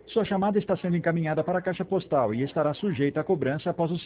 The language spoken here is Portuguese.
Sua chamada está sendo encaminhada para a caixa postal e estará sujeita a cobrança após o